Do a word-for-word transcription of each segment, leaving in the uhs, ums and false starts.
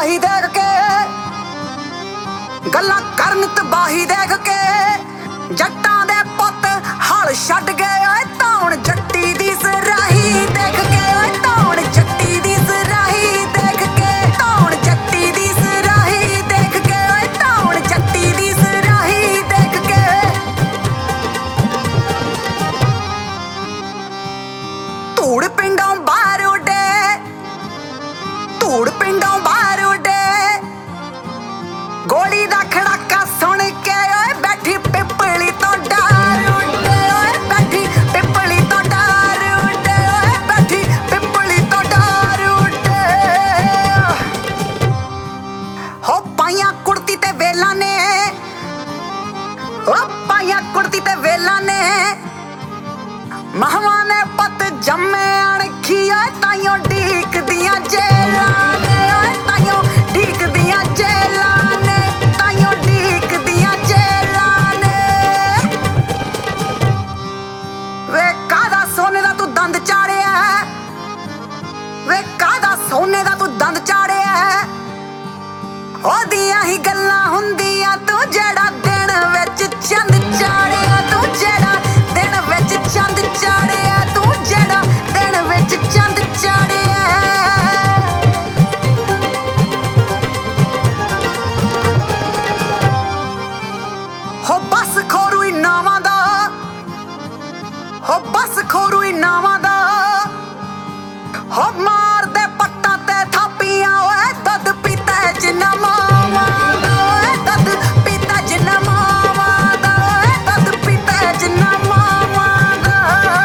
ਤਬਾਹੀ ਦੇਖ ਕੇ, ਗੱਲਾਂ ਕਰਨ ਤਬਾਹੀ ਦੇਖ ਕੇ। ਜੱਟਾਂ ਦੇ ਪੁੱਤ ਹਲ ਛੱਡ ਗਏ ਓਏ ਧੌਣ ਜੱਟੀ ਦੀ ਸਰਾਹੀ ਦੇਖ ਕੇ, ਓਏ ਧੌਣ ਜੱਟੀ ਦੀ ਸਰਾਹੀ ਦੇਖ ਕੇ, ਧੌਣ ਜੱਟੀ ਦੀ ਸਰਾਹੀ ਦੇਖ ਕੇ, ਓਏ ਧੌਣ ਜੱਟੀ ਦੀ ਸਰਾਹੀ ਦੇਖ ਕੇ। ਧੂੜ ਪਿੰਡੋਂ ਬਾਹਰ ਉੱਡੇ, ਧੂੜ ਪਿੰਡੋਂ ਬਾਹਰ ਉੱਡੇ, ਗੋਲੀ ਦਾ ਖੜਾਕਾ ਸੁਣ ਕੇ ਓਏ ਬੈਠੀ ਪਿੱਪਲੀ ਤੋਂ ਡਰ ਉੱਡੇ, ਓਏ ਬੈਠੀ ਪਿੱਪਲੀ ਤੋਂ ਡਰ ਉੱਡੇ, ਓਏ ਬੈਠੀ ਪਿੱਪਲੀ ਤੋਂ ਡਰ ਉੱਡੇ। ਹੋ ਪਾਈਆਂ ਕੁੜਤੀ ਤੇ ਵੇਲਾਂ ਨੇ, ਹੋ ਪਾਈਆਂ ਕੁੜਤੀ ਤੇ ਵੇਲਾਂ ਨੇ, ਮਹਾਵਾਂ ਨੇ ਪੁੱਤ ਜੰਮੇ ਅਣਖੀ ਓਏ ਤਾਈਓ ਢੀਕਦੀਆਂ ਜੇਲਾਂ ਨੇ, ਓਏ ਤਾਈਓ ਢੀਕਦੀਆਂ ਜੇਲਾਂ ਨੇ, ਤਾਈਓ ਢੀਕਦੀਆਂ ਜੇਲਾਂ ਨੇ। ਵੇ ਕਾਹਦਾ ਸੋਨੇ ਦਾ ਤੂੰ ਦੰਦ ਚਾੜਿਆ, ਵੇ ਕਾਹਦਾ ਸੋਨੇ ਦਾ ਤੂੰ ਦੰਦ ਚਾੜਿਆ। ਉਹਦੀਆਂ ਹੀ ਗੱਲਾਂ ਹੁੰਦੀਆਂ ਤੂੰ ਜਿਹੜਾ ਦਿਨ ਵਿੱਚ ਚੰਦ ਚਾੜਿਆ, ਤੂੰ ਜਿਹੜਾ ਦਿਨ ਵਿੱਚ ਚੰਦ ਚਾੜਿਆ, ਤੂੰ ਜਿਹੜਾ ਦਿਨ ਵਿੱਚ ਚੰਦ ਚਾੜਿਆ। ਹੋ ਬਸ ਖੋਰੂ ਇਨਾਮਾਂ ਦਾ, ਹੋ ਬਸ ਖੋਰੂ ਇਨਾਮਾਂ ਦਾ, ਹੋ ਮਾਰਦੇ ਪੱਟਾਂ ਤੇ ਥਾਪੀਆਂ ਓਏ ਦੁੱਧ ਪੀਤਾ ਜਿੰਨਾ ਮਾਵਾਂ ਦਾ, ਓਏ ਦੁੱਧ ਪੀਤਾ ਜਿੰਨਾ ਮਾਵਾਂ ਦਾ, ਓਏ ਦੁੱਧ ਪੀਤਾ ਜਿੰਨਾ ਮਾਵਾਂ ਦਾ।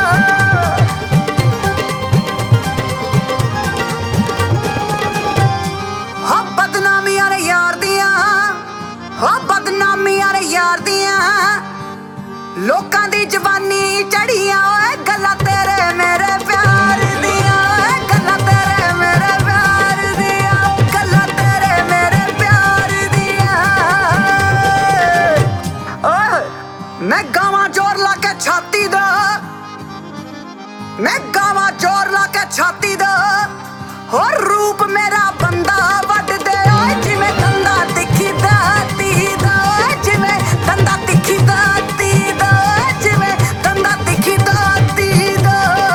ਹੋ ਬਦਨਾਮੀਆਂ ਨੇ ਯਾਰ ਦੀਆਂ, ਹੋ ਬਦਨਾਮੀਆਂ ਨੇ ਯਾਰ ਦੀਆਂ, ਲੋਕਾਂ ਦੀ ਜਵਾਨੀ ਚੜੀਆਂ ਓਏ ਗੱਲਾਂ ਤੇਰੇ ਮੇਰੇ ਪਿਆਰ ਦੀਆਂ, ਓਏ ਗੱਲਾਂ ਤੇਰੇ ਮੇਰੇ ਪਿਆਰ ਦੀਆਂ, ਗੱਲਾਂ ਤੇਰੇ ਮੇਰੇ ਪਿਆਰ ਦੀਆਂ। ਓਏ ਮੈਂ ਗਾਵਾਂ ਜ਼ੋਰ ਲਾ ਕੇ ਛਾਤੀ ਦਾ, ਮੈਂ ਗਾਵਾਂ ਜ਼ੋਰ ਲਾ ਕੇ ਛਾਤੀ ਦਾ, ਹੋਰ ਰੂਪ ਮੇਰਾ ਬੰਦਾ ਵੱਢਦੇ ਓਏ ਜਿਵੇਂ ਦੰਦਾ ਤਿੱਖੀ ਦਾਤੀ ਦਾ, ਓਏ ਜਿਵੇਂ ਦੰਦਾ ਤਿੱਖੀ ਦਾਤੀ ਦਾ, ਓਏ ਜਿਵੇਂ ਦੰਦਾ ਤਿੱਖੀ ਦਾਤੀ ਦਾ।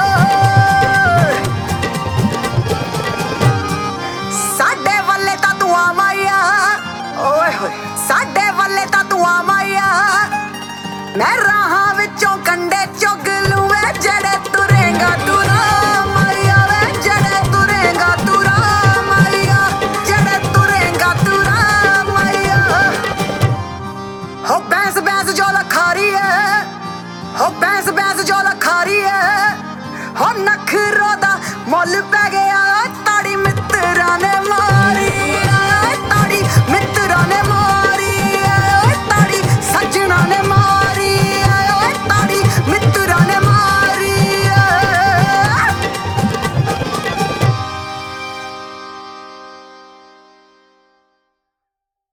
ਸਾਡੇ ਵੱਲੇ ਤਾਂ ਤੂੰ ਆ ਮਾਇਆ, ਓਏ ਹੋਏ ਸਾਡੇ ਵੱਲੇ ਤਾਂ ਤੂੰ ਆ ਮਾਇਆ, ਮੈਂ ਰਾਹਾਂ ਵਿੱਚੋਂ ਕੰਡੇ ਚੁੱਗ ਲੂਏ ਜਿਹੜੇ ਤੁਰੇਗਾ ਤੂੰ ਰਾਮ ਆਇਆ, ਵੇ ਜਿਹੜੇ ਤੁਰੇਗਾ ਤੂੰ ਰਾਮ ਆਇਆ, ਜਿਹੜੇ ਤੁਰੇਗਾ ਤੂੰ ਰਾਮ ਆਇਆ। ਹੋ ਬੈਂਸ ਬੈਂਸ ਜੋ ਲਖਾਰੀ ਹੈ, ਹੋ ਬੈਂਸ ਬੈਂਸ ਜੋ ਲਖਾਰੀ ਹੈ, ਹੋ ਨਖਰੋ ਦਾ ਮੁੱਲ ਪੈ